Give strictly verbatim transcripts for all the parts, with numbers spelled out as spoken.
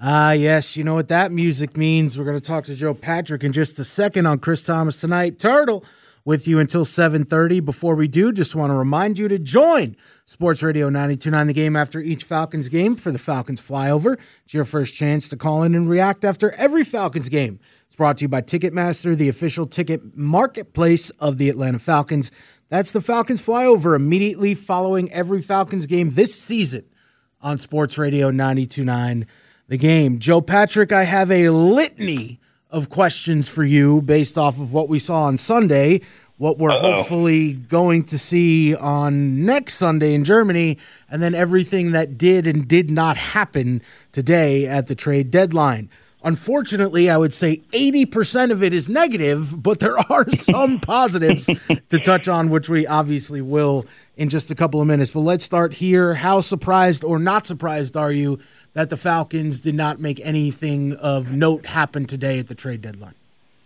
Ah, yes, you know what that music means. We're going to talk to Joe Patrick in just a second on Chris Thomas Tonight. Turtle with you until seven thirty. Before we do, just want to remind you to join Sports Radio ninety-two point nine The Game after each Falcons game for the Falcons Flyover. It's your first chance to call in and react after every Falcons game. It's brought to you by Ticketmaster, the official ticket marketplace of the Atlanta Falcons. That's the Falcons Flyover immediately following every Falcons game this season on Sports Radio ninety-two point nine The Game. Joe Patrick, I have a litany of questions for you based off of what we saw on Sunday, what we're Uh-oh. hopefully going to see on next Sunday in Germany, and then everything that did and did not happen today at the trade deadline. Unfortunately, I would say eighty percent of it is negative, but there are some positives to touch on, which we obviously will in just a couple of minutes. But let's start here. How surprised or not surprised are you that the Falcons did not make anything of note happen today at the trade deadline?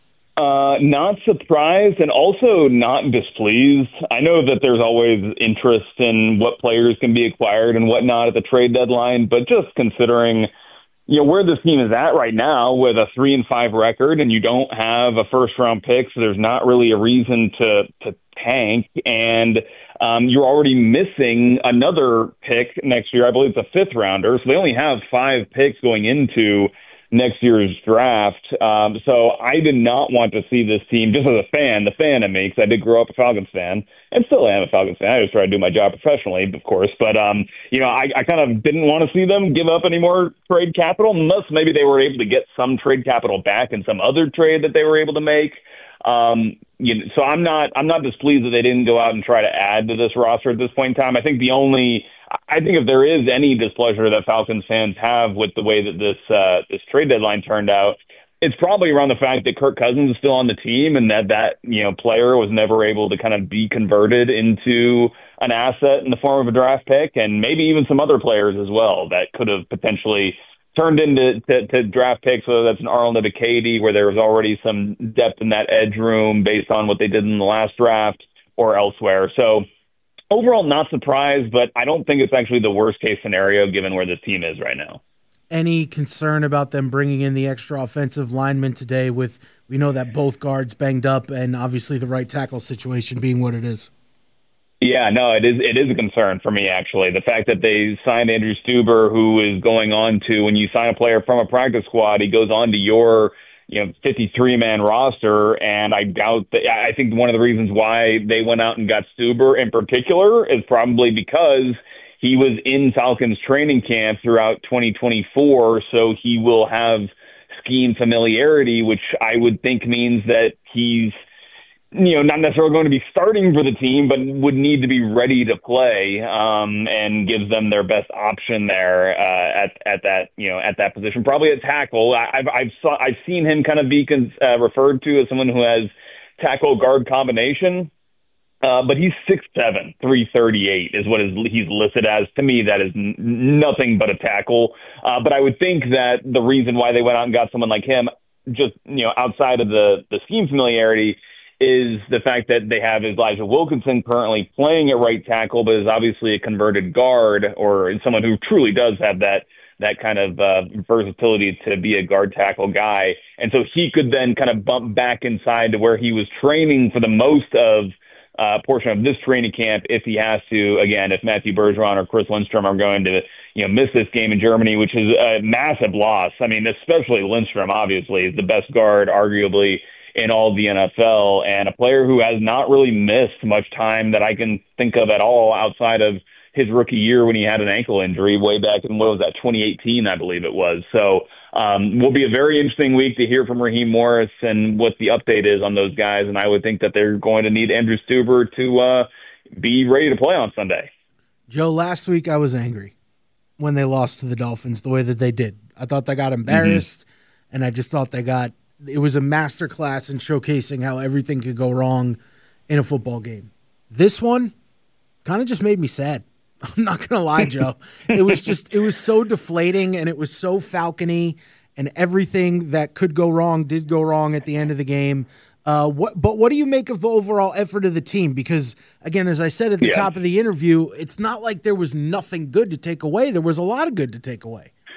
Uh, not surprised and also not displeased. I know that there's always interest in what players can be acquired and whatnot at the trade deadline, but just considering, you know, where this team is at right now with a three and five record, and you don't have a first round pick, so there's not really a reason to to tank, and um, you're already missing another pick next year. I believe it's a fifth rounder, so they only have five picks going into next year's draft. Um, so I did not want to see this team, just as a fan, the fan in me, because I did grow up a Falcons fan and still am a Falcons fan. I just try to do my job professionally, of course. But, um, you know, I, I kind of didn't want to see them give up any more trade capital, unless maybe they were able to get some trade capital back in some other trade that they were able to make. Um, you know, so I'm not I'm not displeased that they didn't go out and try to add to this roster at this point in time. I think the only I think if there is any displeasure that Falcons fans have with the way that this uh, this trade deadline turned out, it's probably around the fact that Kirk Cousins is still on the team and that that you know player was never able to kind of be converted into an asset in the form of a draft pick, and maybe even some other players as well that could have potentially turned into to, to draft picks, whether that's an Arnold Ebiketie, where there was already some depth in that edge room based on what they did in the last draft, or elsewhere. So overall, not surprised, but I don't think it's actually the worst case scenario given where this team is right now. Any concern about them bringing in the extra offensive lineman today with, we know that both guards banged up and obviously the right tackle situation being what it is? Yeah, no, it is it is a concern for me, actually. The fact that they signed Andrew Stueber, who is going on to, when you sign a player from a practice squad, he goes on to your you know fifty-three man roster, and I doubt that. I think one of the reasons why they went out and got Stueber in particular is probably because he was in Falcons training camp throughout twenty twenty-four, so he will have scheme familiarity, which I would think means that he's you know, not necessarily going to be starting for the team, but would need to be ready to play, um, and gives them their best option there uh, at at that you know at that position, probably at tackle. I, I've I've saw I've seen him kind of be uh, referred to as someone who has tackle guard combination, uh, but he's six seven, three thirty-eight is what is he's listed as. To me, that is n- nothing but a tackle. Uh, but I would think that the reason why they went out and got someone like him, just you know, outside of the the scheme familiarity, is the fact that they have Elijah Wilkinson currently playing at right tackle, but is obviously a converted guard, or someone who truly does have that that kind of uh, versatility to be a guard tackle guy. And so he could then kind of bump back inside to where he was training for the most of uh, portion of this training camp if he has to. Again, if Matthew Bergeron or Chris Lindstrom are going to you know miss this game in Germany, which is a massive loss. I mean, especially Lindstrom, obviously, is the best guard, arguably, in all of the N F L, and a player who has not really missed much time that I can think of at all outside of his rookie year when he had an ankle injury way back in, what was that, twenty eighteen, I believe it was. So um, will be a very interesting week to hear from Raheem Morris and what the update is on those guys, and I would think that they're going to need Andrew Stueber to uh, be ready to play on Sunday. Joe, last week I was angry when they lost to the Dolphins the way that they did. I thought they got embarrassed, mm-hmm. and I just thought they got it was a masterclass in showcasing how everything could go wrong in a football game. This one kind of just made me sad. I'm not going to lie, Joe. It was just, it was so deflating, and it was so Falcon-y, and everything that could go wrong did go wrong at the end of the game. Uh, what, but what do you make of the overall effort of the team? Because, again, as I said at the yeah. top of the interview, it's not like there was nothing good to take away. There was a lot of good to take away.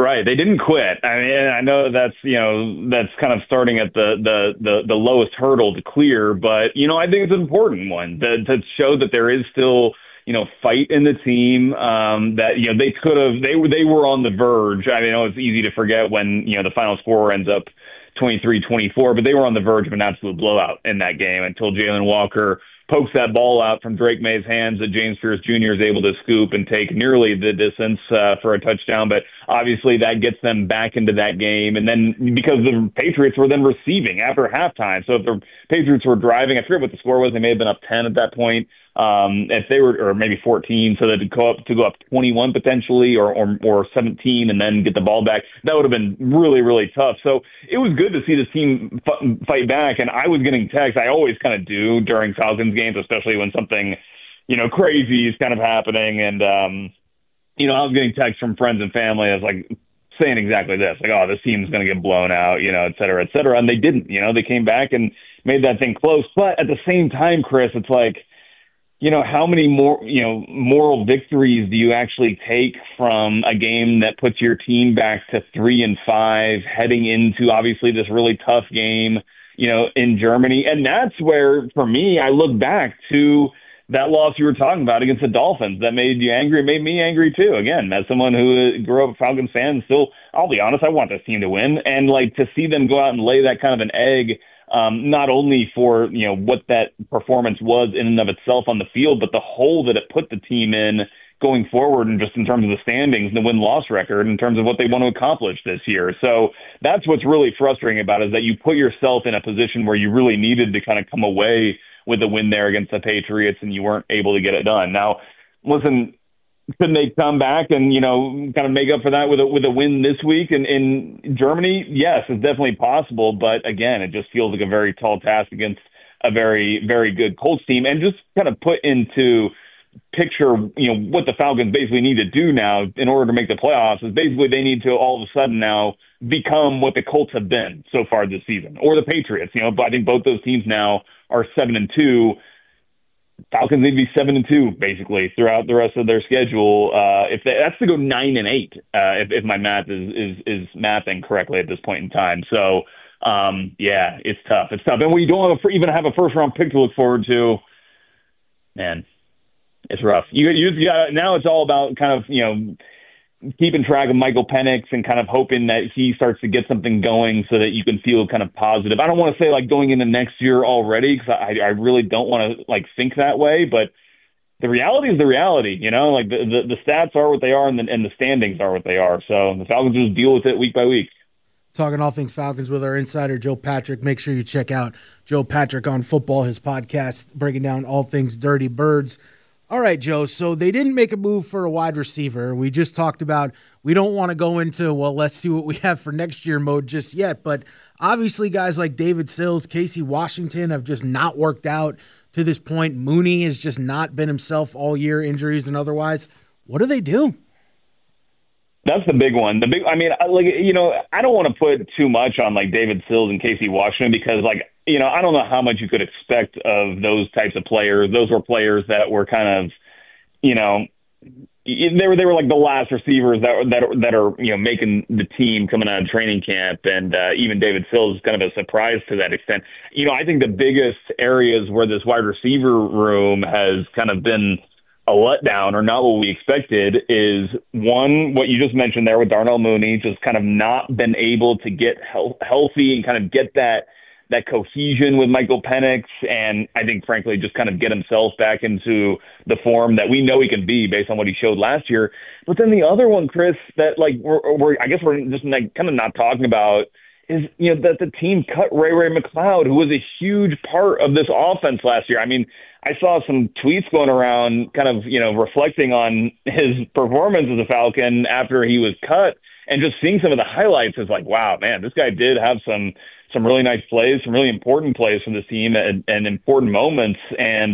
Right. They didn't quit. I mean, I know that's, you know, that's kind of starting at the, the, the, the lowest hurdle to clear, but, you know, I think it's an important one to, to show that there is still, you know, fight in the team, um, that, you know, they could have, they were, they were on the verge. I mean, I know it's easy to forget when, you know, the final score ends up twenty-three twenty-four, but they were on the verge of an absolute blowout in that game until Jalen Walker pokes that ball out from Drake May's hands that James Pierce Junior is able to scoop and take nearly the distance uh, for a touchdown. But obviously that gets them back into that game. And then because the Patriots were then receiving after halftime. So if the Patriots were driving, I forget what the score was. They may have been up ten at that point. Um, if they were, or maybe fourteen, so that to go up to go up twenty-one potentially, or, or or seventeen, and then get the ball back, that would have been really really tough. So it was good to see this team f- fight back. And I was getting texts. I always kind of do during Falcons games, especially when something, you know, crazy is kind of happening. And um, you know, I was getting texts from friends and family. I was like saying exactly this, like, oh, this team's going to get blown out, you know, et cetera, et cetera. And they didn't. You know, they came back and made that thing close. But at the same time, Chris, it's like, you know, how many more, you know, moral victories do you actually take from a game that puts your team back to three and five, heading into obviously this really tough game, you know, in Germany? And that's where, for me, I look back to that loss you were talking about against the Dolphins that made you angry. It made me angry too. Again, as someone who grew up a Falcons fan, still, I'll be honest, I want this team to win. And like to see them go out and lay that kind of an egg, Um, not only for, you know, what that performance was in and of itself on the field, but the hole that it put the team in going forward, and just in terms of the standings and the win-loss record in terms of what they want to accomplish this year. So that's what's really frustrating about it, is that you put yourself in a position where you really needed to kind of come away with a win there against the Patriots, and you weren't able to get it done. Now, listen, couldn't they come back and, you know, kind of make up for that with a, with a win this week in, in Germany? Yes, it's definitely possible. But again, it just feels like a very tall task against a very, very good Colts team. And just kind of put into picture, you know, what the Falcons basically need to do now in order to make the playoffs is basically they need to all of a sudden now become what the Colts have been so far this season, or the Patriots. You know, but I think both those teams now are seven and two. Falcons need to be seven and two basically throughout the rest of their schedule. Uh, if they, that's to go nine and eight, uh, if, if my math is, is is mathing correctly at this point in time. So um, yeah, it's tough. It's tough, and when you don't have a, even have a first round pick to look forward to, man, it's rough. You you, you got, now it's all about kind of, you know, keeping track of Michael Penix and kind of hoping that he starts to get something going so that you can feel kind of positive. I don't want to say like going into next year already, because I, I really don't want to like think that way, but the reality is the reality, you know, like the, the, the stats are what they are, and the, and the standings are what they are. So the Falcons just deal with it week by week. Talking all things Falcons with our insider, Joe Patrick. Make sure you check out Joe Patrick on Football, his podcast, breaking down all things Dirty Birds. All right, Joe, so they didn't make a move for a wide receiver. We just talked about we don't want to go into, well, let's see what we have for next year mode just yet. But obviously guys like David Sills, Casey Washington have just not worked out to this point. Mooney has just not been himself all year, injuries and otherwise. What do they do? That's the big one. The big, I mean, I, like, you know, I don't want to put too much on like David Sills and Casey Washington, because like, you know, I don't know how much you could expect of those types of players. Those were players that were kind of, you know, they were they were like the last receivers that that that are, you know, making the team coming out of training camp, and uh, even David Sills is kind of a surprise to that extent. You know, I think the biggest areas where this wide receiver room has kind of been a letdown, or not what we expected, is one, what you just mentioned there with Darnell Mooney, just kind of not been able to get he- healthy and kind of get that that cohesion with Michael Penix, and I think, frankly, just kind of get himself back into the form that we know he can be based on what he showed last year. But then the other one, Chris, that like we're, we're I guess we're just like kind of not talking about is, you know, that the team cut Ray Ray McCloud, who was a huge part of this offense last year. I mean, I saw some tweets going around kind of, you know, reflecting on his performance as a Falcon after he was cut, and just seeing some of the highlights is like, wow, man, this guy did have some some really nice plays, some really important plays for this team, and, and important moments. And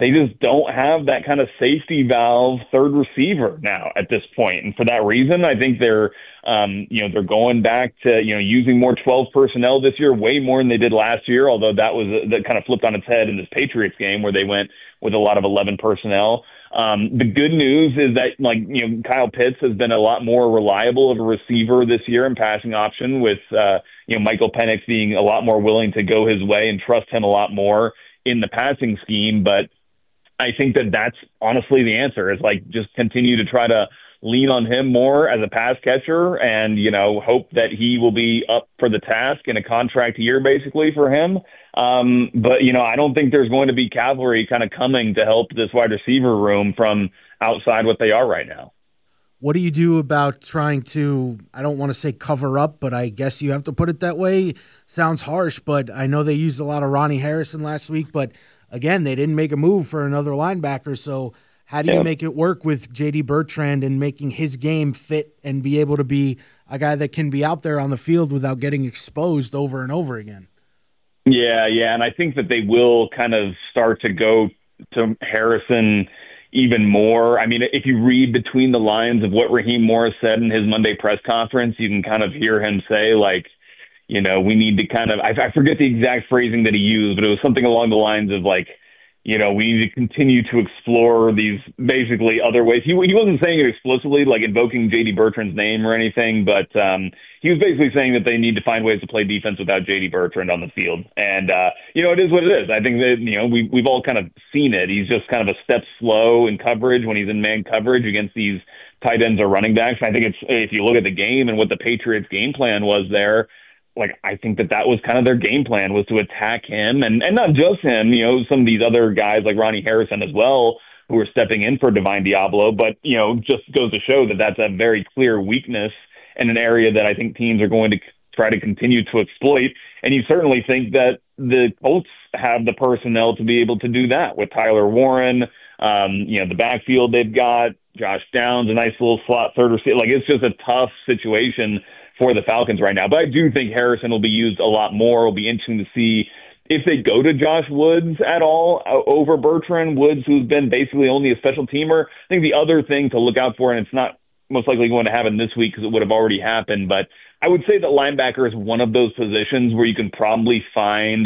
they just don't have that kind of safety valve third receiver now at this point. And for that reason, I think they're, um, you know, they're going back to, you know, using more twelve personnel this year, way more than they did last year, although that was, that kind of flipped on its head in this Patriots game where they went with a lot of eleven personnel. Um, the good news is that, like, you know, Kyle Pitts has been a lot more reliable of a receiver this year in passing option with, uh, you know, Michael Penix being a lot more willing to go his way and trust him a lot more in the passing scheme. But I think that that's honestly the answer is, like, just continue to try to lean on him more as a pass catcher and, you know, hope that he will be up for the task in a contract year basically for him. Um, but, you know, I don't think there's going to be cavalry kind of coming to help this wide receiver room from outside what they are right now. What do you do about trying to, I don't want to say cover up, but I guess you have to put it that way. Sounds harsh, but I know they used a lot of Ronnie Harrison last week, but again, they didn't make a move for another linebacker. So how do you yeah. make it work with J D Bertrand and making his game fit and be able to be a guy that can be out there on the field without getting exposed over and over again? Yeah, yeah, and I think that they will kind of start to go to Harrison even more. I mean, if you read between the lines of what Raheem Morris said in his Monday press conference, you can kind of hear him say, like, you know, we need to kind of, I, I forget the exact phrasing that he used, but it was something along the lines of, like, you know, we need to continue to explore these basically other ways. He, he wasn't saying it explicitly, like invoking J D Bertrand's name or anything, but um, he was basically saying that they need to find ways to play defense without J D Bertrand on the field. And, uh, you know, it is what it is. I think that, you know, we, we've all kind of seen it. He's just kind of a step slow in coverage when he's in man coverage against these tight ends or running backs. And I think it's, if you look at the game and what the Patriots game plan was there, like, I think that that was kind of their game plan, was to attack him and, and not just him, you know, some of these other guys like Ronnie Harrison as well, who are stepping in for Divine Diablo. But, you know, just goes to show that that's a very clear weakness in an area that I think teams are going to try to continue to exploit. And you certainly think that the Colts have the personnel to be able to do that with Tyler Warren, um, you know, the backfield they've got, Josh Downs, a nice little slot third receiver. Like, it's just a tough situation for the Falcons right now. But I do think Harrison will be used a lot more. It'll be interesting to see if they go to Josh Woods at all over Bertrand. Woods, who's been basically only a special teamer. I think the other thing to look out for, and it's not most likely going to happen this week because it would have already happened, but I would say that linebacker is one of those positions where you can probably find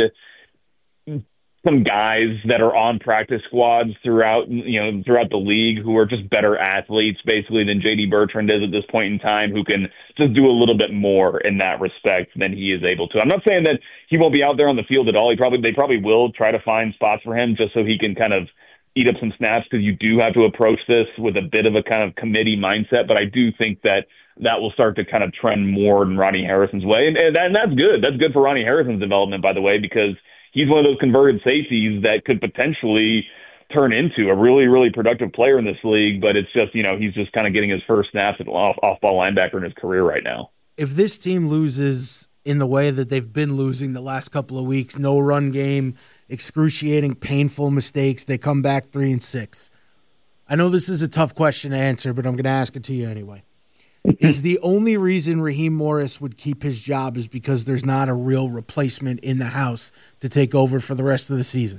some guys that are on practice squads throughout, you know, throughout the league who are just better athletes basically than J D Bertrand is at this point in time, who can just do a little bit more in that respect than he is able to. I'm not saying that he won't be out there on the field at all. He probably, they probably will try to find spots for him just so he can kind of eat up some snaps, because you do have to approach this with a bit of a kind of committee mindset. But I do think that that will start to kind of trend more in Ronnie Harrison's way. And, and, and that's good. That's good for Ronnie Harrison's development, by the way, because he's one of those converted safeties that could potentially turn into a really, really productive player in this league. But it's just, you know, he's just kind of getting his first snaps at off, off-ball linebacker in his career right now. If this team loses in the way that they've been losing the last couple of weeks, no run game, excruciating, painful mistakes, they come back three and six. I know this is a tough question to answer, but I'm going to ask it to you anyway. Is the only reason Raheem Morris would keep his job is because there's not a real replacement in the house to take over for the rest of the season?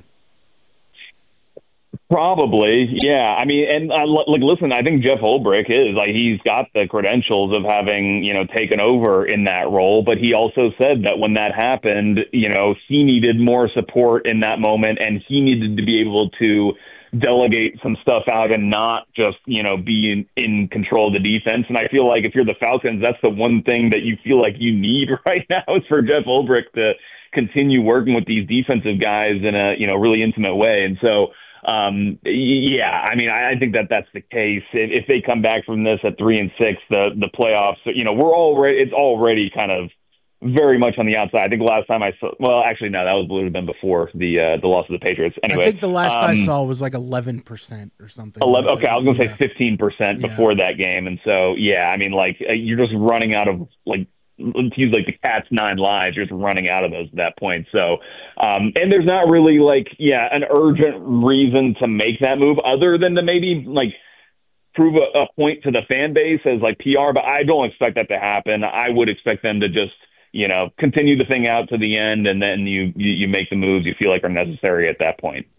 Probably, yeah. I mean, and uh, like, listen, I think Jeff Ulbrich is like, he's got the credentials of having, you know, taken over in that role. But he also said that when that happened, you know, he needed more support in that moment, and he needed to be able to delegate some stuff out and not just, you know, be in, in control of the defense. And I feel like if you're the Falcons, that's the one thing that you feel like you need right now is for Jeff Ulbrich to continue working with these defensive guys in a, you know, really intimate way. And so, um, yeah, I mean, I, I think that that's the case. If, if they come back from this at three and six, the, the playoffs, you know, we're already, it's already kind of very much on the outside. I think last time I saw, well, actually, no, that was would have been before the uh, the loss of the Patriots. Anyway, I think the last um, I saw was like eleven percent or something. eleven, like okay, I was going to yeah. say fifteen percent before yeah. that game. And so, yeah, I mean, like, you're just running out of, like, to use like the cat's nine lives, you're just running out of those at that point. So, um, and there's not really like, yeah, an urgent reason to make that move other than to maybe like prove a, a point to the fan base as like P R, but I don't expect that to happen. I would expect them to just, you know, continue the thing out to the end, and then you, you, you make the moves you feel like are necessary at that point.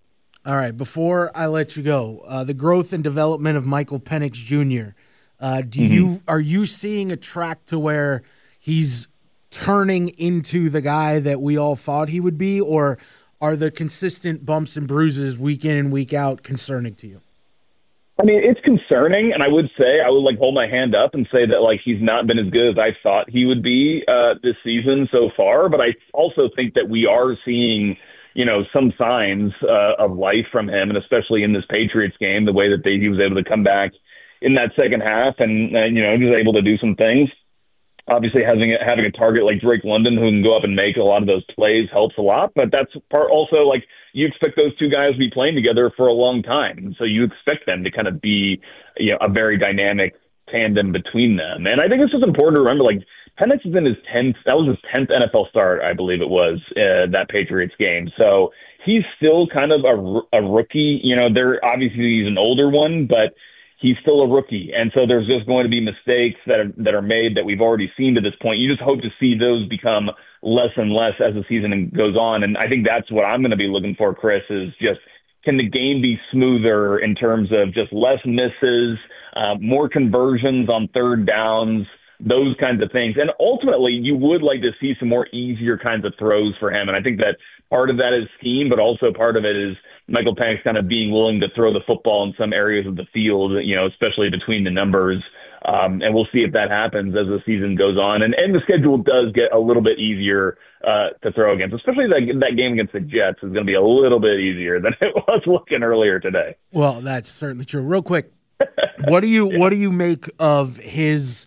All right, before I let you go, uh, the growth and development of Michael Penix Junior Uh, do mm-hmm. you are you seeing a track to where he's turning into the guy that we all thought he would be, or are the consistent bumps and bruises week in and week out concerning to you? I mean, it's concerning, and I would say, I would like hold my hand up and say that like he's not been as good as I thought he would be uh, this season so far. But I also think that we are seeing, you know, some signs uh, of life from him, and especially in this Patriots game, the way that they, he was able to come back in that second half, and, and you know, he was able to do some things. Obviously, having a, having a target like Drake London who can go up and make a lot of those plays helps a lot. But that's part also like you expect those two guys to be playing together for a long time. And so you expect them to kind of be, you know, a very dynamic tandem between them. And I think it's just important to remember, like, Penix is in his tenth, that was his tenth N F L start, I believe it was, uh, that Patriots game. So he's still kind of a, a rookie. You know, they're obviously he's an older one, but he's still a rookie. And so there's just going to be mistakes that are, that are made that we've already seen to this point. You just hope to see those become less and less as the season goes on. And I think that's what I'm going to be looking for, Chris, is just can the game be smoother in terms of just less misses, uh, more conversions on third downs, those kinds of things. And ultimately, you would like to see some more easier kinds of throws for him. And I think that part of that is scheme, but also part of it is Michael Penix kind of being willing to throw the football in some areas of the field, you know, especially between the numbers. Um, and we'll see if that happens as the season goes on. And, and the schedule does get a little bit easier uh, to throw against, especially that, that game against the Jets is going to be a little bit easier than it was looking earlier today. Well, that's certainly true. Real quick, what do you yeah. what do you make of his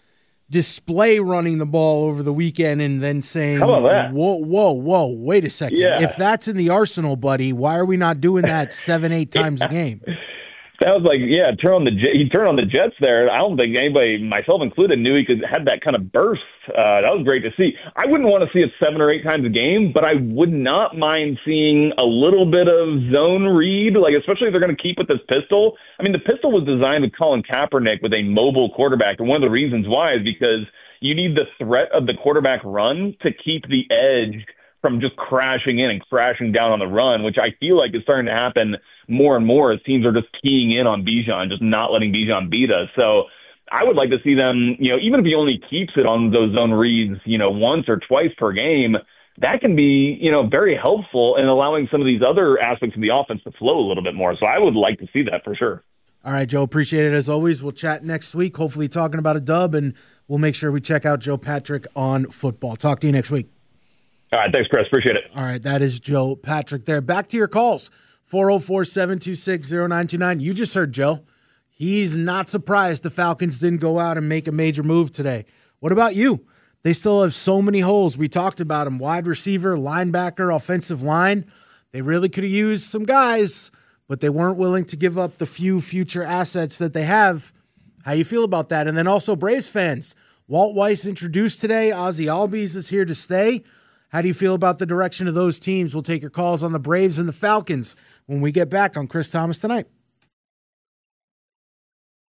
display running the ball over the weekend and then saying, How about that? whoa, whoa, whoa, wait a second. Yeah. If that's in the arsenal, buddy, why are we not doing that seven, eight times yeah. a game? That was like, yeah, turn on the he turned on the Jets there. I don't think anybody, myself included, knew he could had that kind of burst. Uh, that was great to see. I wouldn't want to see it seven or eight times a game, but I would not mind seeing a little bit of zone read, like especially if they're going to keep with this pistol. I mean, the pistol was designed with Colin Kaepernick with a mobile quarterback, and one of the reasons why is because you need the threat of the quarterback run to keep the edge from just crashing in and crashing down on the run, which I feel like is starting to happen more and more as teams are just keying in on Bijan, just not letting Bijan beat us. So I would like to see them, you know, even if he only keeps it on those zone reads, you know, once or twice per game, that can be, you know, very helpful in allowing some of these other aspects of the offense to flow a little bit more. So I would like to see that for sure. All right, Joe, appreciate it as always. We'll chat next week, hopefully talking about a dub, and we'll make sure we check out Joe Patrick on football. Talk to you next week. All right, thanks, Chris. Appreciate it. All right, that is Joe Patrick there. Back to your calls, four oh four, seven two six, oh nine two nine. You just heard Joe. He's not surprised the Falcons didn't go out and make a major move today. What about you? They still have so many holes. We talked about them, wide receiver, linebacker, offensive line. They really could have used some guys, but they weren't willing to give up the few future assets that they have. How you feel about that? And then also Braves fans. Walt Weiss introduced today. Ozzie Albies is here to stay. How do you feel about the direction of those teams? We'll take your calls on the Braves and the Falcons when we get back on Chris Thomas Tonight.